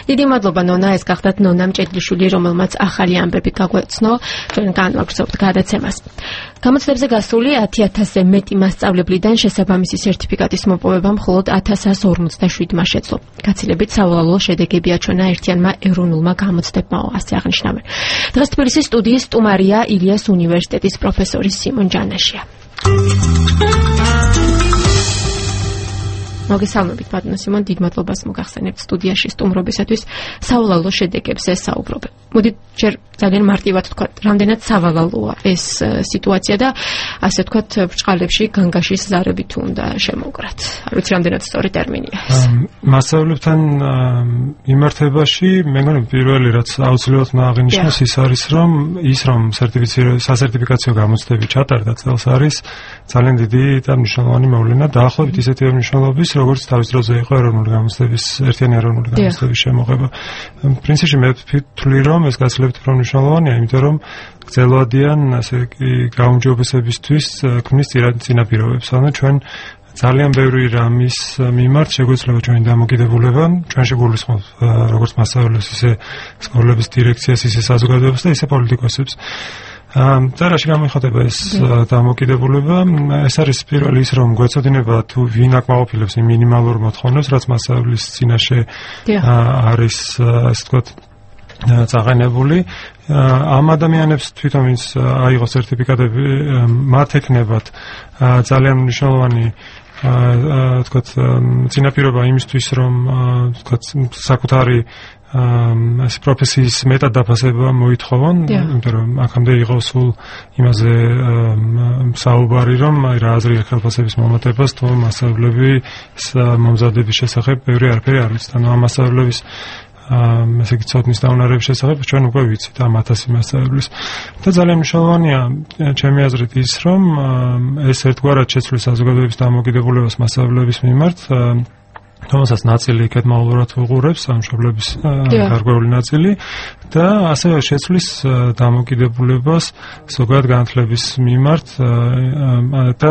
დიდი მადლობა ნონა, ეს გახდათ ნონა მჭედლიშვილი, რომელმაც ახალი ამბები გაგვეცნო, ჩვენ განვაგრძობთ გადაცემას. გამოცდებზე გასული 10,000-ზე მეტი მასწავლებლიდან შესაბამისი სერტიფიკატის მოპოვება მხოლოდ 1147-მა შეძლო. გაცილებით სავალალო შედეგები აჩვენა ერთიანმა ეროვნულმა გამოცდებმა, ასე აღნიშნავენ. დღეს თბილისის სტუდიის სტუმარია ილიას უნივერსიტეტის პროფესორი სიმონ ჯანაშია. მოგესალმებით ბატონო სიმონ, დიდ მადლობას მოგახსენებთ სტუდიაში სტუმრობისათვის. სავალალო შედეგებზე საუბრობ. მოდით ჯერ ძალიან მარტივად ვთქვათ, რამდენად სავალალოა ეს სიტუაცია და ასე ვთქვათ, ბრჭყალებში განგაშის ზარები თუ უნდა შემოვკრათ. არ ვიცი, რამდენად სწორი ტერმინია ეს. მასწავლებლებთან მიმართებაში მე მგონი პირველი რაც აუცილებლად უნდა აღინიშნოს ის რომ სასერტიფიკაციო გამოცდები ჩატარდა წელს არის ძალიან დიდი და მნიშვნელოვანი მოვლენა, დაახლოებით ისეთი მნიშვნელობის როგორც თავის დროზე იყო ერთიანი ეროვნული გამოცდების შემოღება. პრინციპში მე ვთვლი, რომ ეს გაცილებით მნიშვნელოვანია, იმიტომ რომ გრძელვადიან ასე კი გაუმჯობესებისთვის ქმნის წინაპირობებს. ანუ ჩვენ ძალიან ბევრი რამის მიმართ შეგვეძლება ჩვენი დამოკიდებულება, ჩვენში გულისხმობ როგორც მასწავლებლებს, ისე სკოლების დირექციას, ისე საზოგადოებას და ისე პოლიტიკოსებს. წერაში გამოიხატება ეს დამოკიდებულება. ეს არის პირველი ის, რომ გვეცოდინება თუ ვინ აკმაყოფილებს იმ მინიმალურ მოთხოვნებს, რაც მასწავლებლის წინაშე არის, ასე ვთქვათ, წაყენებული. ამ ადამიანებს თვითონ ვინც აიღო სერტიფიკატები, მათ ექნებათ ძალიან მნიშვნელოვანი ვთქვათ წინაპირობა იმისთვის, რომ ვთქვათ საკუთარი ეს პროფესიის მეტად დაფასება მოითხოვონ, იმიტომ რომ აქამდე იყო სულ იმაზე საუბარი, რომ რა აზრია ხელფასების მომატებას თუ მასწავლებლები მომზადების შესახებ ბევრი არაფერი არ ვიცით. ანუ ამ მასწავლებლების ესე იგი ცოდნის დაუნარების შესახებ ჩვენ უკვე ვიცით ამ 1000 მასწავლებლის. და ძალიან მნიშვნელოვანია ჩემი აზრით ის, რომ ეს ერთგვარად შეცვლის საზოგადოების დამოკიდებულებას მასწავლებლების მიმართ, რომელსაც ნაწილი კეთმაულურად უყურებს, სამშობლების გარკვეული ნაწილი და ასევე შეცვლის დამოკიდებულებას ზოგადად განათლების მიმართ და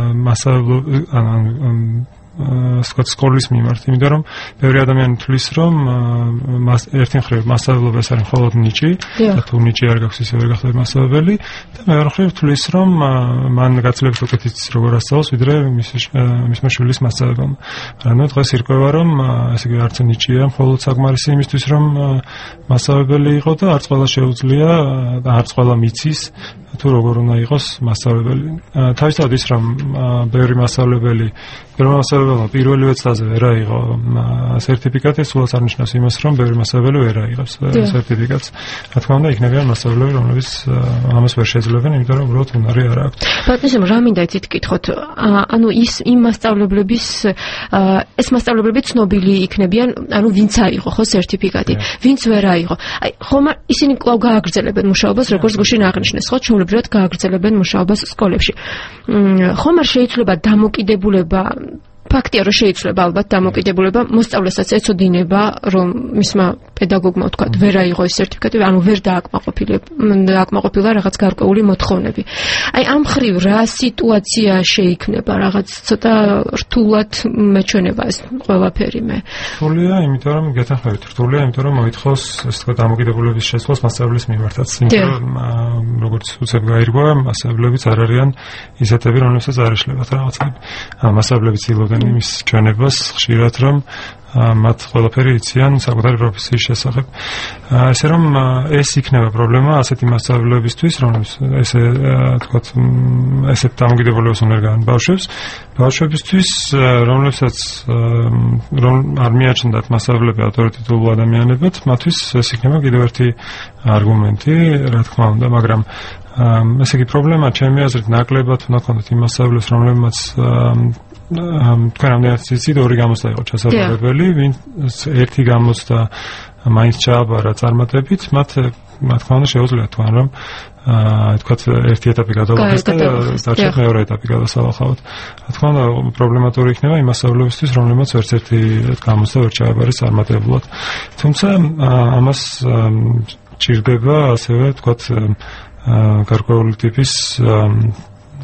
სკოლის მიმართ, იმიტომ რომ ბევრი ადამიანი თვლის, რომ ერთი მხრივ მასწავლებლობა ეს არის მხოლოდ ნიჭი და თუ ნიჭი არ გაქვს, ისე ვერ გახდება მასწავლებელი და მეორე მხრივ თვლის, რომ მან გაცილებით უკეთ იცის როგორ ასწავლოს, ვიდრე მისმა შვილის მასწავლებელმა. მაგრამ დღეს ირკვევა, რომ ესე იგი არც ნიჭია მხოლოდ საკმარისი იმისთვის, რომ მასწავლებელი იყო და არც ყველა შეუძლია და არც ყველა მიცის თუ როგორ უნდა იყოს მასწავლებელი. თავისთავად ის, რომ ბევრი მასწავლებელი პირველივე წლაზე ვერ აიღო სერტიფიკატი, სულაც არნიშნავს იმას, რომ ბევრი მასწავლებელი ვერ აიღებს სერტიფიკატს. რა თქმა უნდა, იქნებიან მასწავლებლები, რომლებიც ამას ვერ შეძლებენ, იმიტომ რომ უბრალოდ უნარი არ აქვს. ბატონო, რა მინდა იცით კითხოთ? ანუ იმ მასწავლებლების ეს მასწავლებლები ცნობილი იქნებიან, ანუ ვინც აიღო ხო სერტიფიკატი, ვინც ვერ აიღო. აი, ხომ ისინი კვლავ გააგრძელებენ მუშაობას, როგორც გუშინ აღნიშნეს, ხო, ჩვეულებრივად გააგრძელებენ მუშაობას სკოლებში. ხომ არ შეიძლება დამოკიდებულება ფაქტია, რომ შეიძლება ალბათ დამოკიდებულება მოსწავლესაც ეცოდინება, რომ მისმა პედაგოგმა ვთქვათ, ვერ აიღო ეს სერტიფიკატი, ანუ ვერ დააკმაყოფილა რაღაც გარკვეული მოთხოვნები. აი, ამ მხრივ რა სიტუაცია შეიქმნება, რაღაც ცოტა რთულად მეჩვენება ეს ყველაფერი მე. რთულია, იმიტომ რომ გეთანხმებით, რთულია, იმიტომ რომ მოითხოვს, ასე ვთქვათ, დამოკიდებულების შესწავლას მასწავლებლის მიმართაც, იმიტომ რომ როგორც უცებ გაირგვა, მასწავლებლებიც არ არიან ისეთები, რომლებსაც არ ეშლებათ რაღაცები. მასწავლებლები ცდილობენ იმის ჩვენებას ხშირად, რომ მათ ყველაფერი იციან საკუთარი პროფესიის შესახებ. ესე რომ ეს იქნება პრობლემა ასეთი მასწავლებლებისთვის, რომლებიც ესე თქვათ ესეთ დამოკიდებულებას უნდა გაიგონ ბავშვებისთვის, რომლებსაც არ მიაჩნდათ მასწავლებლები ავტორიტეტულ ადამიანებად, მათთვის ეს იქნება კიდევ ერთი არგუმენტი, რა თქმა უნდა, მაგრამ ესე იგი პრობლემა ჩემი აზრით ნაკლებად უნდა ქონდეთ იმ მასწავლებლებს, რომლებმაც თქვენ ამდენად იცით, ორი გამოცდა იყო ჩასაბარებელი, ვინც ერთი გამოცდა მაინც ჩააბარა წარმატებით, მათ თქმა უნდა შეუძლიათ თქვენ, რომ თქვათ ერთი ეტაპი გადავახეს და დარჩათ მეორე ეტაპი გადასალახავთ. რა თქმა უნდა, პრობლემატური იქნება იმ მასწავლებლებისთვის, რომლებმაც ვერც ერთი გამოცდა ვერ ჩააბარეს წარმატებულად. თუმცა ამას ჭირდება ასევე თქვათ გარკვეული ტიპის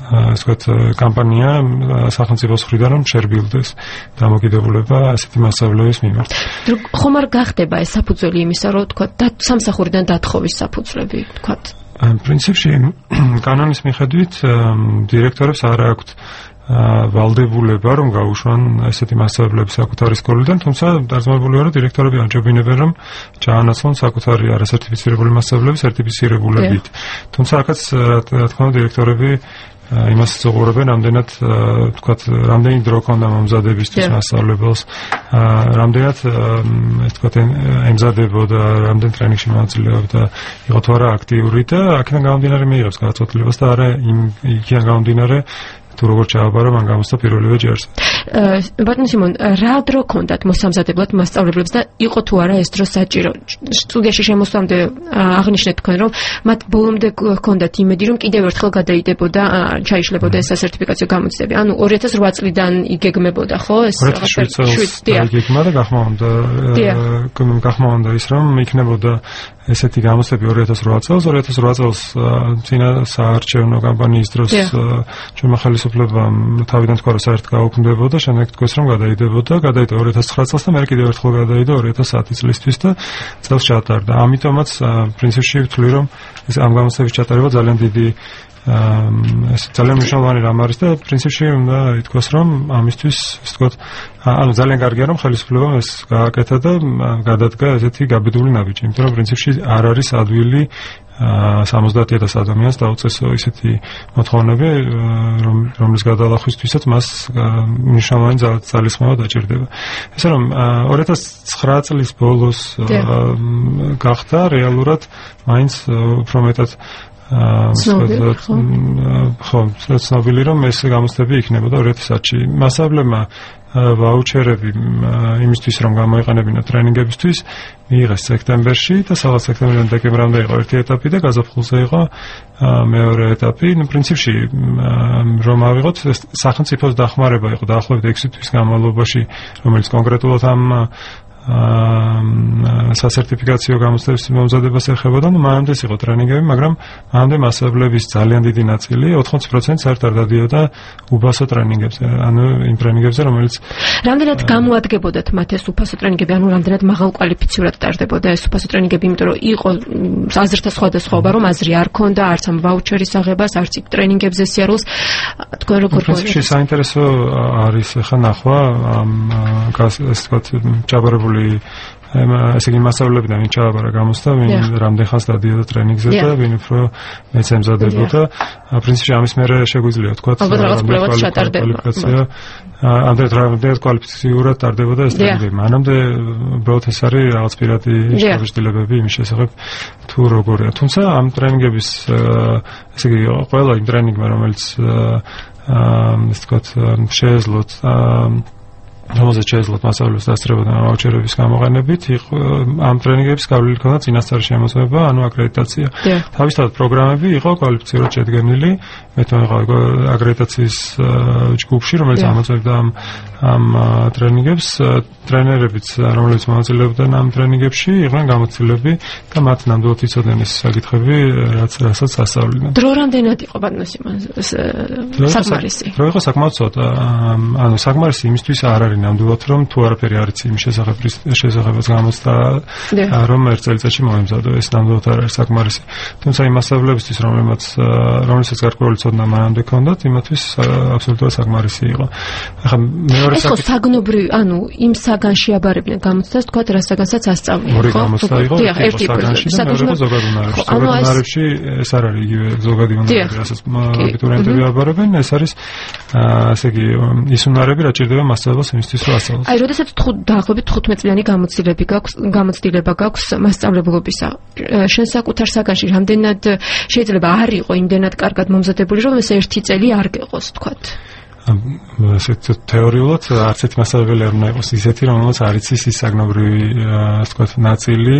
ასე ვთქვათ, კამპანია სახელმწიფოს მხრიდან რომ შერბილდეს დამოკიდებულება ასეთი მასშტაბების მიმართ. ხომ არ გახდება ეს საფუძველი იმისა, რომ ვთქვათ, სამსახურიდან დათხოვის საფუძვლები, ვთქვათ. პრინციპში კანონის მიხედვით დირექტორებს არ აქვთ ვალდებულება რომ გაუშვან ესეთი მასშტაბების საკუთარი სკოლიდან, თუმცა დარწმუნებულია რომ დირექტორები ამჯობინებენ რომ ჩაანაცვლონ საკუთარი არასერტიფიცირებული მასშტაბები სერტიფიცირებულებით. თუმცა აქაც რა თქმა უნდა დირექტორები იმას ზღურებენ, რამდენად ვთქვათ, რამდენი დრო ქონდა მომზადებისთვის მასწავლებელს, რამდენად ვთქვათ, ემზადებოდა, რამდენ ტრენინგში მონაწილეობდა, იყო თუ არა აქტიური და აქედან გამომდინარე მიიღებს გადაწყვეტილებას და არა იქიდან გამომდინარე თუ როგორ ჩააბარა მან გამოსცა პირველივე ჯერს. ბატონო სიმონ, რა დრო ქონდათ მოსამზადებლად მასწავლებლებს და იყო თუ არა ეს დრო საჭირო? სტუდიაში შემოსვლამდე აღნიშნეთ თქვენ, რომ მათ ბოლომდე ქონდათ იმედი, რომ კიდევ ერთხელ გადაიდებოდა, ჩაიშლებოდა ეს სასერტიფიკაციო გამოცდები. ანუ 2008 წლიდან იგეგმებოდა, ხო? ეს 2007 წელს იგეგმა და გახმოვანდა ის, რომ იქნებოდა ესეთი გამოცდები 2008 წელს. 2008 წელს წინა საარჩევნო კამპანიის დროს ჩვენმა ხელისუფლებამ თავიდან თქვა, რომ საერთოდ გაუქმდებოდა, შემდეგ თქვეს, რომ გადაიდებოდა 2009 წელს და მე კიდევ ერთხელ გადაიდო 2010 წლისთვის და წელს ჩატარდა. ამიტომაც პრინციპში ვთვლი, რომ ეს ამ გამოცდების ჩატარება ძალიან დიდი ეს ძალიან მნიშვნელოვანი რამ არის და პრინციპში უნდა ითქვას, რომ ამისთვის ასე ვთქვათ, ანუ ძალიან კარგია, რომ ხელისუფლებამ ეს გააკეთა და გადადგა ესეთი გაბედული ნაბიჯი, იმიტომ რომ პრინციპში არ არის ადვილი 70,000 ადამიანს დაუწესო ისეთი მოთხოვნები, რომლის გადალახვისთვისაც მას მნიშვნელოვანი ძალისხმევა დაჭირდება. ესე რომ 2009 წლის ბოლოს გახდა რეალურად მაინც უფრო მეტად ცნობილი რომ ეს გამოცდები იქნებოდა 2010-ში. მასშტაბლებმა ვაუჩერები იმისთვის რომ გამოიყენებინათ ტრენინგებისთვის მიიღეს სექტემბერში და სადღაც სექტემბრიდან დეკემბრამდე იყო ერთი ეტაპი და გაზაფხულზე იყო მეორე ეტაპი. პრინციპში რომ ავიღოთ სახელმწიფოს დახმარება იყო დაახლოებით 6 თვის განმავლობაში, რომელიც კონკრეტულად ამ სასერტიფიკაციო გამოცდების მომზადებას ეხებოდა, მანამდე იყო ტრენინგები, მაგრამ მანამდე მასშტაბლების ძალიან დიდი ნაწილი 80% საერთოდ დადიოდა უბასო ტრენინგებზე, ანუ იმ ტრენინგებზე, რომელიც რამდენად გამოადგებოდათ მათ ეს უბასო ტრენინგები, ანუ რამდენად მაღალკვალიფიციურად ტარდებოდა ეს უბასო ტრენინგები, იმიტომ რომ იყო აზრთა სხვადასხვაობა, რომ აზრი არ ქონდა, არც ამ ვაუჩერის აღებას, არც იქ ტრენინგებზე სიარულს, თქვენ როგორ პრინციპში საინტერესო არის ახლა ნახვა ამ ეს თქვათ ჩაბარებული ესე იგი მასშტაბლებიდან ვინ ჩააბარა გამოცდა, ვინ რამდენ ხანს დადიოდა ტრენინგზე და ვინ უფრო მეც ემზადებოდა. პრინციპში ამის მერე შეგვიძლია თქვა, კვალიფიკაცია ამდენ კვალიფიციურად ტარდებოდა ეს ტრენინგები. მანამდე უბრალოდ ეს არის რაღაც პირადი შეხედულებები იმის შესახებ თუ როგორია. თუმცა ამ ტრენინგების ესე იგი ყველა იმ ტრენინგმა, რომელიც ესე თქვა შეეძლოთ რომელზეც შეეძლოთ მასწავლებლებს დასწრებოდნენ ვაუჩერების გამოყენებით, ამ ტრენინგების გავლილი ჰქონდა წინასწარი შემოწმება, ანუ აკრედიტაცია. თავისთავად პროგრამები იყო კვალიფიცირებულად შედგენილი, მე თვითონ აკრედიტაციის ჯგუფში, რომელიც ამოწმებდა ამ ტრენინგებს, ტრენერებიც, რომლებიც მონაწილეობდნენ ამ ტრენინგებში, იყვნენ გამოცდილები და მათ ნამდვილად იცოდნენ ეს საკითხები, რასაც ასწავლდნენ. დრო რამდენად იყო ბატონო სიმონ საკმარისი? დრო იყო საკმაოდ ცოტა, ანუ საკმარისი იმისთვის არ არის ნამდვილად, რომ თუ არაფერი არ იცი იმის შესახებაც გამოცდა, რომ ერთ წელიწადში მოემზადო, ეს ნამდვილად არ არის საკმარისი. თუმცა იმ მასშტაბლებისთვის, რომლებსაც გარკვეული ცოდნა მანამდე ჰქონდათ, იმათვის აბსოლუტურად საკმარისი იყო. ახლა მეორე საკითხი, ეს საგნობრივი, ანუ იმ საგანში აბარებდნენ გამოცდას, თქვათ, რასაგანსაც ასწავლდნენ, ხო? ორი გამოცდა იყო, ერთი საგანში და მეორე ზოგად უნარებში. ზოგად უნარებში ეს არ არის იგივე ზოგადი უნარები, რასაც აბიტურიენტები აბარებენ, ეს არის ასე იგი ის უნარები, რაც ჭირდება მასწავლებელს იმისთვის, რომ ასწავლოს. აი, როდესაც დაახლოებით 15 წლიანი გამოცდილება გაქვს მასწავლებლობისა, შენ საკუთარ საგანში რამდენად შეიძლება არ იყო იმდენად კარგად მომზადებული, რომ ეს ერთი წელი არ გეყოს, თქვათ? ესეთ თეორიულად არც ერთი მასწავლებელი არ უნდა იყოს ისეთი, რომელსაც არ იცის ის საგნობრივი ასე ვთქვათ ნაწილი,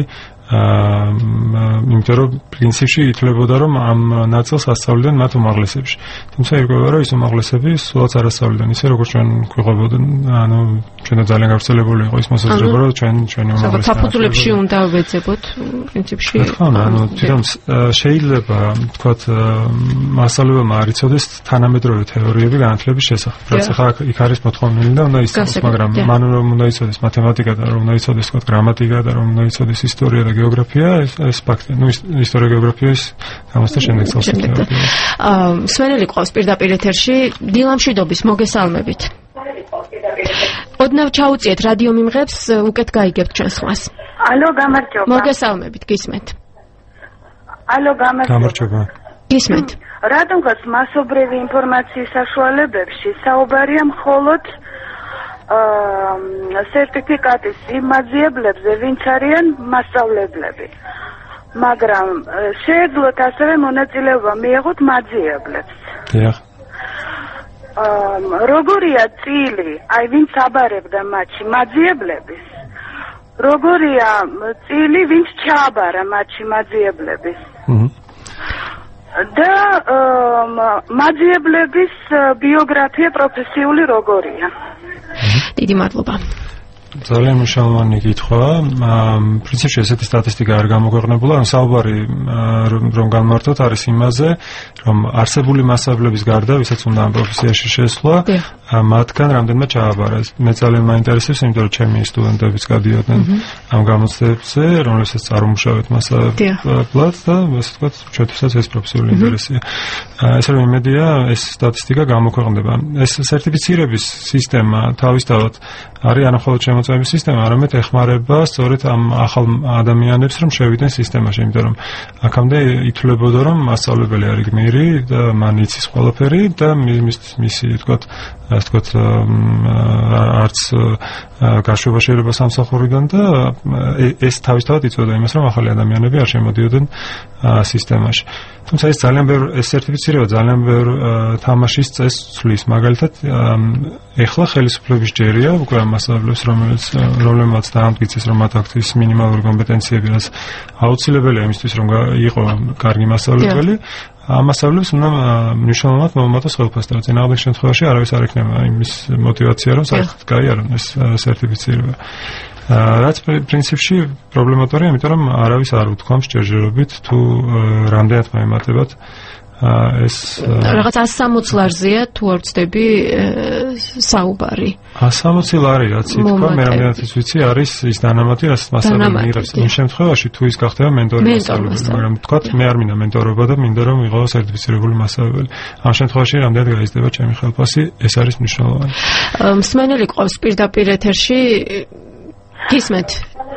იმიტომ რომ პრინციპში ითვლებოდა რომ ამ ნაწილს ასწავლდნენ მათ უმაღლესებში. თუმცა ირკვევა რომ ის უმაღლესები სულაც არ ასწავლდნენ ისე როგორც ჩვენ გვიყვებოდნენ, ანუ ჩვენ ძალიან გავრცელებული იყო ის მოსაზრება რომ ჩვენი უმაღლესი საფუძვლებში უნდა ვეძებოთ პრინციპში. ანუ თვითონ შეიძლება თქვათ მასწავლებელმა არ იცოდეს თანამედროვე თეორიები განათლების შესახებ. რაც ახლა იქ არის მოთხოვნილი და უნდა იცოდეს, მაგრამ მან რომ უნდა იცოდეს მათემატიკა და რომ უნდა იცოდეს თქვათ გრამატიკა და რომ უნდა იცოდეს ისტორია და გეოგრაფია, ეს ფაქტია. ნუ ისტორია გეოგრაფია ის ამას და შემდეგ წელს იქნება. სვენელი ყავს პირდაპირ ეთერში, დილამშვიდობის მოგესალმებით. ოდნავ ჩაუწიეთ რადიო მიმღებს, უკეთ გაიგებთ ჩვენს ხმას. ალო, გამარჯობა. მოგესალმებით, გისმენთ. ალო, გამარჯობა. გისმენთ. რადგანაც მასობრივი ინფორმაციის საშუალებებში საუბარია მხოლოდ სერტიფიკატის იმ მაძიებლებზე, ვინც არიან მასწავლებლები. მაგრამ შეეძლოთ ასევე მონაწილეობა მიეღოთ მაძიებლებს. დიახ. როგორია წილი, აი ვინც აბარებდა მათში მაძიებლების, როგორია წილი, ვინც ჩააბარა მათში მაძიებლების. და მაძიებლების ბიოგრაფია პროფესიული როგორია? დიდი მადლობა. ძალიან მნიშვნელოვანი კითხვა. პრინციპში ესეთი სტატისტიკა არ გამოგვეყნებულა, ან საუბარი რომ განმარტოთ არის იმაზე, რომ არსებული მასწავლებლების გარდა, ვისაც უნდა ამ პროფესიაში შესვლა, მათგან რამდენმა ჩააბარა. მე ძალიან მაინტერესებს, იმიტომ რომ ჩემი სტუდენტებიც გადიოდნენ ამ გამოცდებზე, რომლებსაც წარმომუშავეთ მასწავლებლად და ასე ვთქვათ, ჩვენთვისაც ეს პროფესიული ინტერესია. ეს რომ იმედია, ეს სტატისტიკა გამოქვეყნდება. ეს სერტიფიცირების სისტემა თავისთავად არის ანახოლოდ შემოწმების სისტემა, არამედ ეხმარება სწორედ ამ ახალ ადამიანებს, რომ შევიდნენ სისტემაში, იმიტომ რომ აქამდე ითვლებოდა, რომ მასწავლებელი არის გმირი და მან იცის ყველაფერი და მისი ვთქვათ, ასე ვთქვათ, არც გაშვება შეიძლება სამსახურიდან და ეს თავისთავად იწვევდა იმას, რომ ახალი ადამიანები არ შემოდიოდნენ სისტემაში. თუმცა ეს სერტიფიცირება ძალიან ბევრ თამაშის წესს ცვლის. მაგალითად, ეხლა ხელისუფლების ჯერია უკვე ამ მასწავლებლებს, რომლებმაც დაამტკიცეს, რომ მათ აქვთ ის მინიმალური კომპეტენციები, რაც აუცილებელია იმისთვის, რომ იყო კარგი მასწავლებელი. ამ მასწავლებლებს უნდა მნიშვნელოვნად მომატოს ხელფასი, და წინააღმდეგ შემთხვევაში არავის არ ექნება იმის мотиваცია, რომ საერთოდ გაიარონ ეს სერტიფიცირება. რაც პრინციპში პრობლემატურია, იმიტომ რომ არავის არ უთქვამს ჯერჯერობით თუ რამდენად მოემატებათ ეს რაღაც 160 ლარზეა თუ არ ვწდები საუბარი. 160 ლარი რაც ითქვა, მე რამდენადაც ვიცი, არის ის დანამატი, რაც მასწავლებელი მიიღებს. იმ შემთხვევაში თუ ის გახდება მენტორი მასწავლებელი, მაგრამ თქვათ მე არ მინდა მენტორობა და მინდა რომ ვიყო სერტიფიცირებული მასწავლებელი. ამ შემთხვევაში რამდენად გაიზრდება ჩემი ხელფასი, ეს არის მნიშვნელოვანი. მსმენელი ყავს პირდაპირ ეთერში. გისმენთ.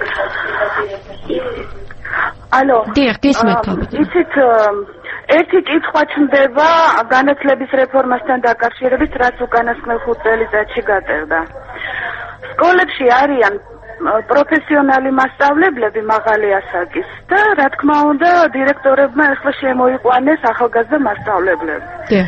ალო. დიახ, გისმენთ. იცით, ერთი კითხვა ჩნდება განათლების რეფორმასთან დაკავშირებით, რაც უკანასკნელ 5 წელიწადში გატევდა. სკოლებში არიან პროფესიონალი მასწავლებლები მაღალი ასაკის და რა თქმა უნდა დირექტორებმა ახლა შემოიყვანეს ახალგაზრდა მასწავლებლები. დიახ.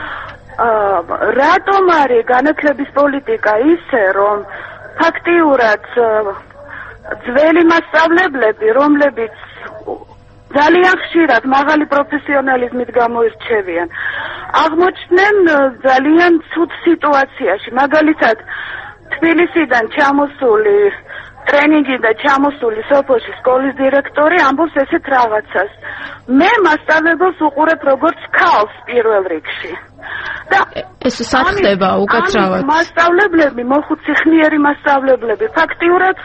რატომ არის განათლების პოლიტიკა ისე, რომ ფაქტიურად ძველი მასწავლებლები, რომლებიც ძალიან ხშირად მაღალი პროფესიონალიზმით გამოირჩევიან, აღმოჩნდნენ ძალიან ცუდ სიტუაციაში. მაგალითად, თბილისიდან ჩამოსული ტრენინგიდან ჩამოსული სოფოში სკოლის დირექტორი ამბობს ესეთ რაღაცას: მე მასწავლებელს უყურებ როგორც ქალს პირველ რიგში. და ეს საფრთხება უკაცრავად. მასწავლებლები, მოხუციხნიერი მასწავლებლები ფაქტიურად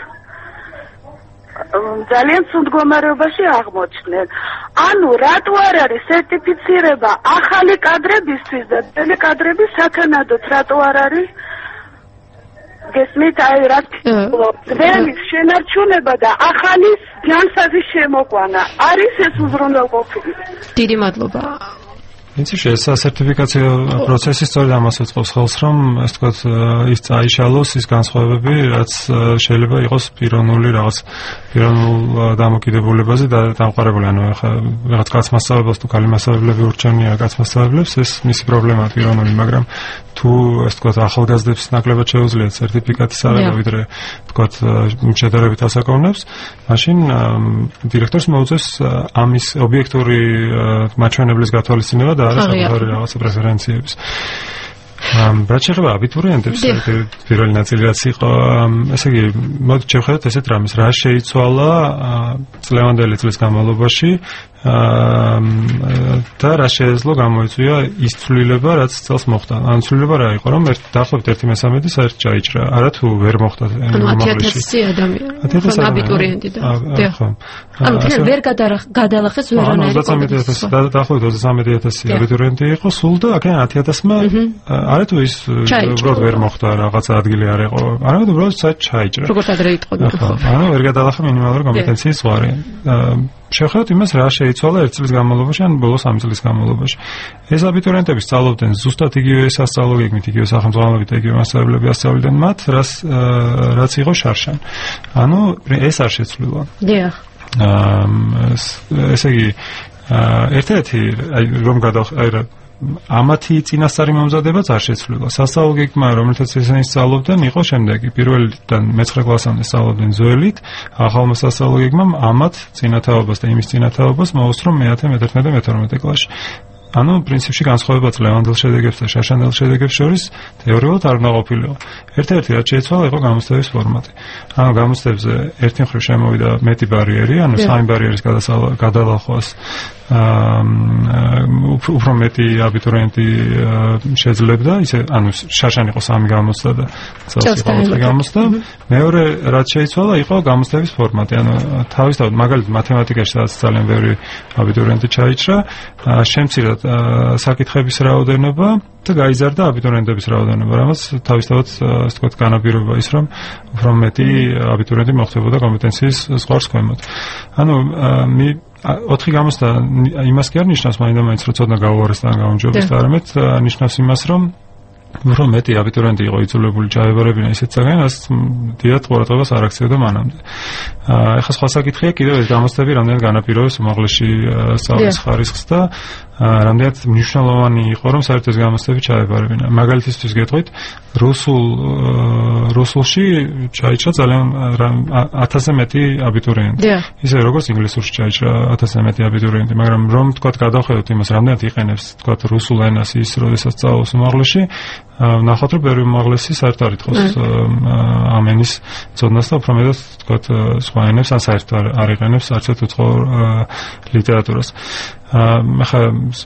ძალიან ცუდ მდგომარეობაში აღმოჩნდნენ. ანუ რატო არ არის სერტიფიცირება ახალი კადრებისთვის და ძველი კადრების საქანადოდ რატო არ არის? გესმით, აი რა ძველი შენარჩუნება და ახალის ჯანსაღი შემოყვანა არის ეს უზრუნველყოფილი. დიდი მადლობა. პრინციპში ეს სასერტიფიკაციო პროცესი სწორედ ამას ეწყობს ხელს, რომ ასე ვთქვათ, ის წაიშალოს ის განსხვავებები, რაც შეიძლება იყოს პიროვნული პიროვნულ დამოკიდებულებაზე დამყარებული, ანუ ახლა რაღაც კაცმასწავლებლებს თუ ქალი მასწავლებლები ურჩევნია კაცმასწავლებლებს, ეს მისი პრობლემაა პიროვნული, მაგრამ თუ ასე ვთქვათ, ახალგაზრდებს ნაკლებად შეუძლიათ სერტიფიკატის აღება, ვიდრე ვთქვათ, შედარებით ასაკოვნებს, მაშინ დირექტორს მოუწევს ამის ობიექტური მაჩვენებლის გათვალისწინება და არა საკუთარი რაღაცა პრეფერენციების. რაც შეეხება აბიტურიენტებს, პირველი ნაწილი რაც იყო, ესე იგი, მოდით შევხედოთ ესეთ რამეს, რა შეიცვალა წლევანდელი წლის განმავლობაში და რა შეეძლო გამოიწვია ის ცვლილება, რაც წელს მოხდა. ანუ ცვლილება რა იყო, რომ დაახლოებით 1/13 საერთოდ ჩაიჭრა, არა თუ ვერ მოხდა უმაღლესი 10,000 ადამიანი, აბიტურიენტი და ანუ თვითონ ვერ გადალახეს ვერანაირი კონკურსი. დაახლოებით 23,000 აბიტურიენტი იყო სულ და აქ 10,000-მა არა თუ ის უბრალოდ ვერ მოხდა რაღაცა ადგილი არ იყო, არამედ უბრალოდ ჩაიჭრა. როგორც ადრე იტყოდა. ანუ ვერ გადალახა მინიმალური კომპეტენციის ზღვარი. შევხედოთ იმას, რა შეიცვალა 1 წლის განმავლობაში ან ბოლო 3 წლის განმავლობაში. ეს აბიტურიენტები სწავლობდნენ ზუსტად იგივე სასწავლო გეგმით, იგივე სახელმწიფოებით, იგივე მასწავლებლები ასწავლიდნენ მათ, რაც იყო შარშან. ანუ ეს არ შეცვლილა. დიახ. ესე იგი, ერთ-ერთი რომ ამათი წინასწარი მომზადებაც არ შეცვლილა. სასწავლო გეგმა, რომელთაც ესენი სწავლობდნენ, იყო შემდეგი. პირველიდან მე-9 კლასამდე სწავლობდნენ ძველით, ახალმა სასწავლო გეგმამ ამათ წინათაობას და იმის წინათაობას მოუსწრო მე-10, მე-11 და მე-12 კლასში. ანუ პრინციპში განსხვავება წლევანდელ შედეგებს და შარშანდელ შედეგებს შორის თეორიულად არ უნდა ყოფილიყო. ერთ-ერთი რაც შეიცვალა იყო გამოცდების ფორმატი. ანუ გამოცდებზე ერთი მხრივ შემოვიდა მეტი ბარიერი, ანუ სამი ბარიერის გადალახვას უფრო მეტი აბიტურიენტი შეძლებდა, ისე ანუ შარშან იყო 3 გამოცდა და წელს იყო 4 გამოცდა. მეორე რაც შეიცვალა იყო გამოცდების ფორმატი, ანუ თავისთავად მაგალითად მათემატიკაში სადაც ძალიან ბევრი აბიტურიენტი ჩაიჭრა, შემცირდა საკითხების რაოდენობა და გაიზარდა აბიტურიენტების რაოდენობა, რამაც თავისთავად ასე ვთქვათ განაპირობა ის, რომ უფრო მეტი აბიტურიენტი მოხდებოდა კომპეტენციის ზღვარს ქვემოთ. ანუ 4 გამოცდა იმას კი არ ნიშნავს მაინდა-მაინც რომ ცოტა გაუარეს და გაუმჯობეს და არამედ ნიშნავს იმას, რომ უფრო მეტი აბიტურიენტი იყო იძულებული ჩაებარებინა ისეთ საგანას, დიდად ყურადღებას არ აქცევდა მანამდე. ეხლა სხვა საკითხია კიდევ ეს გამოცდები რამდენად განაპირობებს უმაღლესი სწავლის ხარისხს და რამდენად მნიშვნელოვანი იყო, რომ საერთოდ ეს გამოცდები ჩაებარებინა. მაგალითისთვის გეტყვით, რუსულში ჩაიჭრა ძალიან 1000-ზე მეტი აბიტურიენტი. ისე როგორც ინგლისურში ჩაიჭრა 1000-ზე მეტი აბიტურიენტი, მაგრამ რომ თქვათ გადავხედოთ იმას, რამდენად იყენებს თქვათ რუსულ ენას ის, როდესაც სწავლობს უმაღლესში, ნახოთ, რომ ბევრი უმაღლესი საერთოდ არ ითხოვს ამ ენის ცოდნას და უფრო მეტად თქვათ სხვა ენებს ან საერთოდ არ იყენებს არც ერთ უცხო ლიტერატურას. ახლა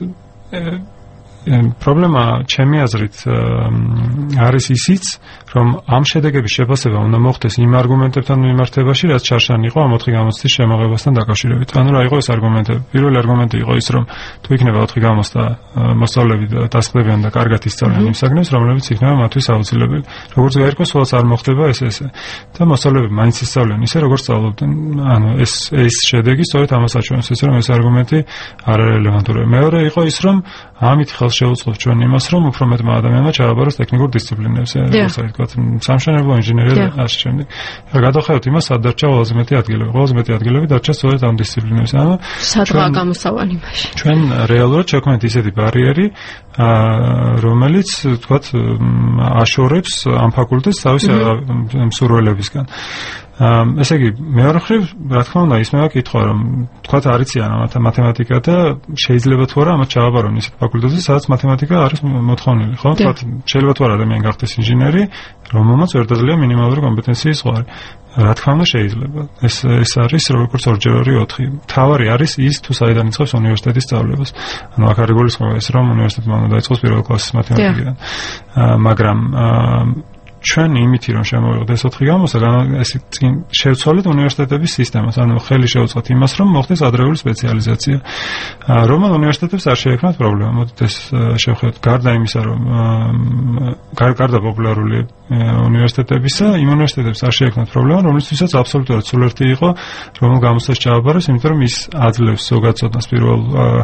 პრობლემა ჩემი აზრით არის ისიც, რომ ამ შედეგების შეფასება უნდა მოხდეს იმ არგუმენტებთან მიმართებაში, რაც ჩარშან იყო ამ 4 გამოცდის შემოღებასთან დაკავშირებით. ანუ რა იყო ეს არგუმენტები? პირველი არგუმენტი იყო ის, რომ თუ იქნება 4 გამოცდა, მოსწავლეები დასწრებიან და კარგად ისწავლიან იმ საგნებს, რომლებიც იქნება მათთვის აუცილებელი. როგორც გაირკვა, სულაც არ მოხდება ეს. და მოსწავლეები მაინც ისწავლიან ისე, როგორც სწავლობდნენ. ანუ ეს შედეგი სწორედ ამას აჩვენებს, რომ ეს არგუმენტი არ არის რელევანტური. მეორე იყო ის, რომ ამით ხელს შეუწყობს ჩვენ იმას, რომ უფრო მეტმა ადამიანმა ჩააბაროს ტექნიკურ დისციპლინებს, როგორც ვთქვათ, სამშენებლო ინჟინერია და ასე შემდეგ. გადავხედოთ იმას, სად დარჩა ყველაზე მეტი ადგილები. ყველაზე მეტი ადგილები დარჩა სწორედ ამ დისციპლინებს. ანუ სადღაა გამოსავალი მაშინ. ჩვენ რეალურად შევქმნით ისეთი ბარიერი, რომელიც ვთქვათ, აშორებს ამ ფაკულტეტს თავისი მსურველებისგან. ესე იგი, მეორე მხრივ, რა თქმა უნდა, ისმევა კითხვა, რომ თქვათ არიციან მათემატიკა და შეიძლება თუ არა ამათ ჩააბარონ ისეთ ფაკულტეტზე, სადაც მათემატიკა არის მოთხოვნილი, ხო? თქვათ, შეიძლება თუ არა ადამიანი გახდეს ინჟინერი, რომელმაც ვერ დაძლია მინიმალური კომპეტენციის ზღვარი. რა თქმა უნდა, შეიძლება. ეს არის როგორც 2x2 4. თავარი არის ის, თუ საიდან იწყებს უნივერსიტეტის სწავლებას. ანუ აქ არის გულისხმობა ეს, რომ უნივერსიტეტმა უნდა დაიწყოს პირველ კლასის მათემატიკიდან. მაგრამ ჩვენ იმითი რომ შემოვიღოთ ეს 4 გამოსა, ეს შევცვალეთ უნივერსიტეტების სისტემას, ანუ ხელი შევუწყოთ იმას, რომ მოხდეს ადრეული სპეციალიზაცია. რომელ უნივერსიტეტებს არ შეექმნათ პრობლემა. მოდით ეს შევხედოთ, გარდა იმისა, რომ გარდა პოპულარული უნივერსიტეტებისა, იმ უნივერსიტეტებს არ შეექმნათ პრობლემა, რომლისთვისაც აბსოლუტურად სულ ერთი იყო, რომელ გამოცდას ჩააბაროს, იმიტომ რომ ის აძლევს ზოგადწოდნას პირველ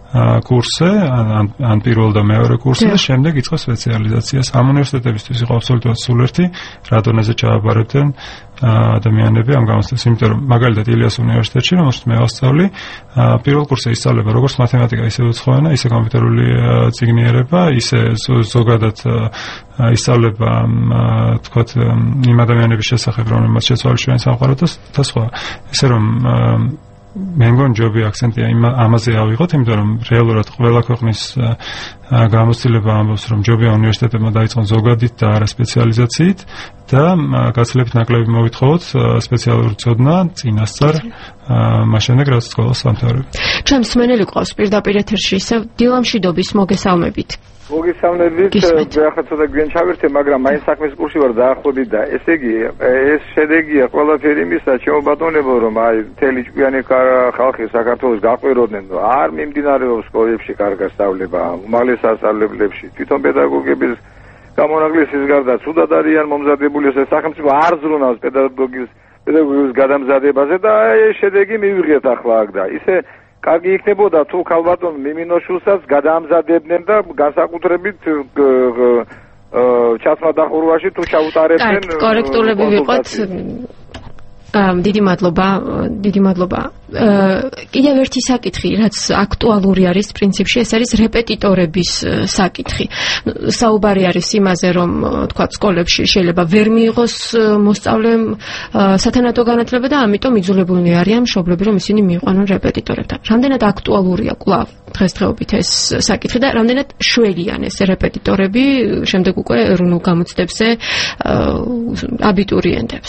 კურსზე, ან პირველ და მეორე კურსზე და შემდეგ იწყო სპეციალიზაციას. ამ უნივერსიტეტებისთვის იყო აბსოლუტურად სულერთი, რა დონეზე ჩააბარებდნენ ადამიანები ამ გამოცდას, იმიტომ რომ მაგალითად ილიას უნივერსიტეტში, რომელშიც მე ვასწავლი, პირველ კურსზე ისწავლება როგორც მათემატიკა, ისე უცხოენა, ისე კომპიუტერული წიგნიერება, ისე ზოგადად ისწავლება თქვათ იმ ადამიანების შესახებ, რომლებმაც შეცვალეს ჩვენ სამყარო და სხვა. ისე რომ მე მგონი ჯობია აქცენტია ამაზე ავიღოთ, იმიტომ რომ რეალურად ყველა ქვეყნის გამოცდილება ამბობს, რომ ჯობია უნივერსიტეტებმა დაიწყონ ზოგადით და არა სპეციალიზაციით და გაცილებით ნაკლები მოვითხოვოთ სპეციალური ცოდნა, წინასწარ, მას შემდეგ რაც სკოლას სამთავრობო. ჩემს მსმენელი ყავს პირდაპირ ეთერში, ისევ დილამშვიდობის მოგესალმებით. მოგესალმებით, ახლა ცოტა გვიან ჩავერთე, მაგრამ მაინც საქმის კურსში ვარ დაახლოებით და ესე იგი, ეს შედეგია ყველაფერი იმისა, ჩემო ბატონებო, რომ აი მთელი ჭკვიანი ხალხი საქართველოს გაყვიროდნენ, რომ არ მიმდინარეობს სკოლებში კარგი სწავლება, უმაღლეს სასწავლებლებში, თვითონ პედაგოგების გამონაკლისის გარდა ცუდად არიან მომზადებული, ეს სახელმწიფო არ ზრუნავს პედაგოგის გადამზადებაზე და ეს შედეგი მივიღეთ ახლა აქ და ისე კარგი იქნებოდა თუ ქალბატონ მიმინოშულსაც გადაამზადებდნენ და განსაკუთრებით ჩაცმა დახურვაში თუ ჩაუტარებდნენ. კორექტულები ვიყოთ. დიდი მადლობა. კიდევ ერთი საკითხი, რაც აქტუალური არის პრინციპში, ეს არის რეპეტიტორების საკითხი. საუბარი არის იმაზე, რომ თქვა სკოლებში შეიძლება ვერ მიიღოს მოსწავლემ სათანადო განათლება და ამიტომ იძულებულნი არიან მშობლები, რომ ისინი მიიყვანონ რეპეტიტორებთან. რამდენად აქტუალურია კვლავ დღესდღეობით ეს საკითხი და რამდენად შველიან ეს რეპეტიტორები შემდეგ უკვე ეროვნულ გამოცდებზე აბიტურიენტებს.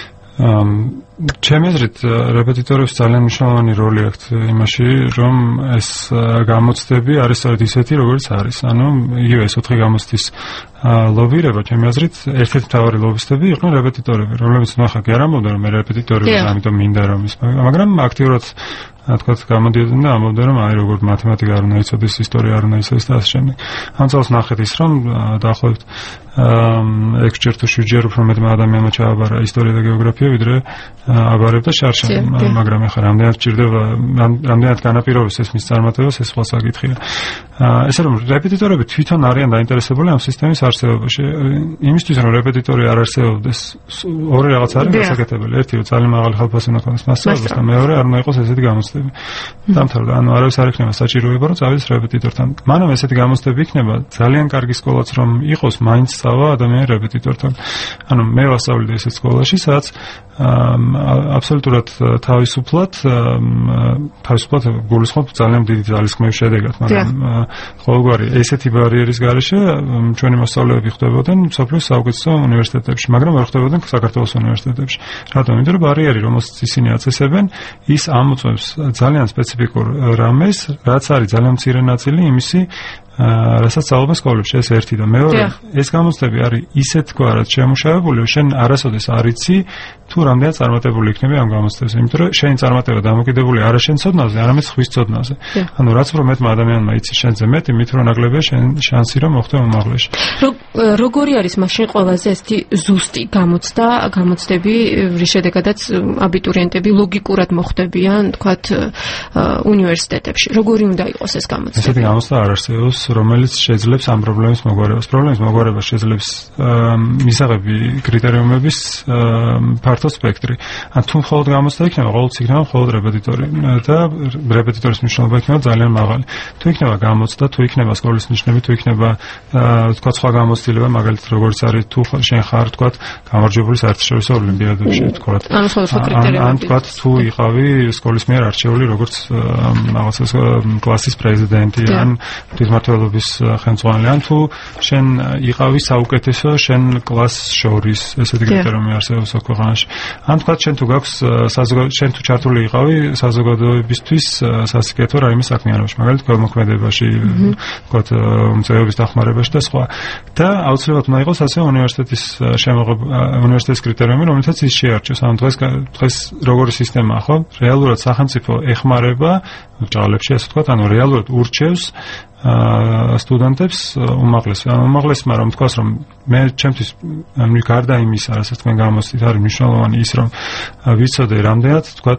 ჩემი აზრით რეპეტიტორებს ძალიან მნიშვნელოვანი როლი აქვს იმაში, რომ ეს გამოცდები არის სწორედ ისეთი, როგორც არის. ანუ იგივე ეს 4 გამოცდის ლობირება, ჩემი აზრით, ერთ-ერთი მთავარი ლობისტები იყვნენ რეპეტიტორები, რომლებიც ნახა კი არ ამბობდნენ, რომ მე რეპეტიტორი ვარ, ამიტომ მინდა რომ ის, მაგრამ აქტიურად თქვათ გამოდიოდნენ და ამბობდნენ, რომ აი როგორ მათემატიკა არ უნდა იცოდეს, ისტორია არ უნდა იცოდეს და ასე შემდეგ. ამ წელს ნახეთ ის, რომ დაახლოებით 6-ჯერ თუ 7-ჯერ უფრო მეტმა ადამიანმა ჩააბარა ისტორია და გეოგრაფია, ვიდრე აბარებდა შარშან, მაგრამ ახლა რამდენად ჭირდება, რამდენად განაპირობებს ეს მის წარმატებას, ეს სხვა საკითხია. ესე რომ რეპეტიტორები თვითონ არიან დაინტერესებული ამ სისტემის არსებობაში. იმისთვის რომ რეპეტიტორი არ არსებობდეს, ორი რაღაც არის გასაკეთებელი. ერთი რომ ძალიან მაღალი ხალხი უნდა ქონდეს მასწავლებლად და მეორე არ უნდა იყოს ესეთი გამოცდები. დამთავრდა, ანუ არავის არ იქნება საჭიროება რომ წავიდეს რეპეტიტორთან. მანამ ესეთი გამოცდები იქნება, ძალიან კარგი სკოლაც რომ იყოს, მაინც სწავლა ადამიანი რეპეტიტორთან. ანუ მე ვასწავლე ესეთ სკოლაში, სადაც აბსოლუტურად თავისუფლად გულისხმობ ძალიან დიდი ძალისხმევის შედეგად, მაგრამ ყოველგვარი ესეთი ბარიერის გარეშე ჩვენი მოსწავლეები ხდებოდნენ მსოფლიოს საუკეთესო უნივერსიტეტებში, მაგრამ არ ხდებოდნენ საქართველოს უნივერსიტეტებში. რატომ? იმიტომ რომ ბარიერი, რომელსაც ისინი აწესებენ, ის ამოწმებს ძალიან სპეციფიკურ რამეს, რაც არის ძალიან მცირე ნაწილი იმისი, რასაც სწავლობენ სკოლებში, ეს ერთი და მეორე, ეს გამოცდები არის ისეთ გვარად შემუშავებული, რომ შენ არასოდეს არ იცი თუ რამდენად წარმატებული იქნები ამ გამოცდებზე, იმიტომ რომ შენი წარმატება დამოკიდებულია არა შენ ცოდნაზე, არამედ ხვის ცოდნაზე. ანუ რაც უფრო მეტმა ადამიანმა იცის შენზე მეტი, მით უფრო ნაკლებია შენ შანსი რომ მოხდე უმაღლესში. როგორი არის მაშინ ყველაზე ესეთი ზუსტი გამოცდები, რის შედეგადაც აბიტურიენტები ლოგიკურად მოხდებიან, თქვათ, უნივერსიტეტებში. როგორი უნდა იყოს ეს გამოცდა? ესეთი გამოცდა არ არსებობს, რომელიც შეძლებს ამ პრობლემის მოგვარებას. პრობლემის მოგვარებას შეძლებს მისაღები კრიტერიუმების ფართო სპექტრი. ან თუ მხოლოდ გამოცდა იქნება, ყოველთვის იქნება მხოლოდ რეპეტიტორი და რეპეტიტორის მნიშვნელობა იქნება ძალიან მაღალი. თუ იქნება გამოცდა, თუ იქნება სკოლის ნიშნები, თუ იქნება თქვა სხვა გამოცდილება, მაგალითად როგორც არის თუ შენ ხარ თქვა გამარჯვებული საერთაშორისო ოლიმპიადებში თქვა. ან თქვა თუ იყავი სკოლის მიერ არჩეული როგორც რაღაცა კლასის პრეზიდენტი ან თვითმმართველობის ხელმძღვანელი, ან თუ შენ იყავი საუკეთესო შენ კლასს შორის, ესეთი კრიტერიუმი არსებობს ქვეყანაში. ან თქვა შენ თუ გაქვს შენ თუ ჩართული იყავი საზოგადოებისთვის სასიკეთო რაიმე საქმიანობაში, მაგალითად გველმოქმედებაში, თქვა უმცირეობის დახმარებაში და სხვა. და აუცილებლად უნდა იყოს ასე უნივერსიტეტის კრიტერიუმი, რომელთაც ის შეარჩევს. ანუ დღეს როგორი სისტემაა, ხო? რეალურად სახელმწიფო ეხმარება ჭავლებში, ასე ვთქვათ, ანუ რეალურად ურჩევს სტუდენტებს უმაღლესმა რომ თქვას რომ მე ჩემთვის ანუ გარდა იმისა, რასაც თქვენ გამოსცით, არის მნიშვნელოვანი ის რომ ვიცოდე რამდენად თქვათ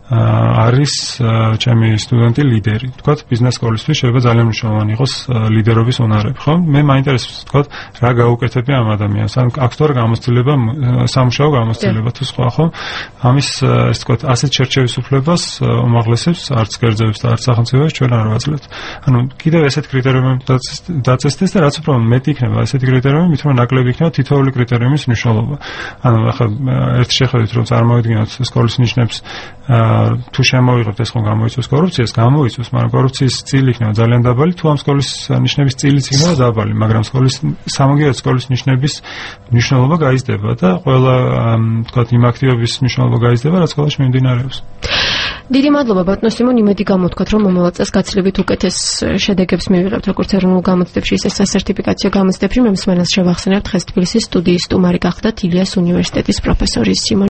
არის ჩემი სტუდენტი ლიდერი. თქვათ, ბიზნეს სკოლისთვის შეიძლება ძალიან მნიშვნელოვანი იყოს ლიდერობის უნარები, ხო? მე მაინტერესებს, თქვათ, რა გაუკეთებია ამ ადამიანს, ან აქვს თუ არა გამოცდილება, სამუშაო გამოცდილება თუ სხვა, ხო? ამის ეს თქვათ, ასეთ შერჩევის უფლებას უმაღლესებს არც კერძებს და არც სახელმწიფოებს ჩვენ არ ვაძლევთ. ანუ კიდევ ესეთ კრიტერიუმები დაწესდეს და რაც უფრო მეტი იქნება ესეთი კრიტერიუმი, მით უმეტეს ნაკლები იქნება თითოეული კრიტერიუმის მნიშვნელობა. ანუ ახლა ერთ შეხედვით რომ წარმოვიდგინოთ სკოლის ნიშნებს თუ შემოვიღებთ ეს ხომ გამოიწვევს კორუფციას, გამოიწვევს, მაგრამ კორუფციის წილი იქნება ძალიან დაბალი, თუ ამ სკოლის ნიშნების წილიც იქნება დაბალი, მაგრამ სამაგიეროდ სკოლის ნიშნების მნიშვნელობა გაიზრდება და ყველა თქვათ იმ აქტივობის მნიშვნელობა გაიზრდება, რაც სკოლაში მიმდინარეობს. დიდი მადლობა ბატონო სიმონ, იმედი გამოთქვათ, რომ მომავალ წელს გაცილებით უკეთეს შედეგებს მივიღებთ როგორც ეროვნულ გამოცდებში, ისე სასერტიფიკაციო გამოცდებში. მე მსმენელს შევახსენებ, დღეს თბილისის სტუდიის სტუმარი გახდათ ილიას უნივერსიტეტის პროფესორი სიმონ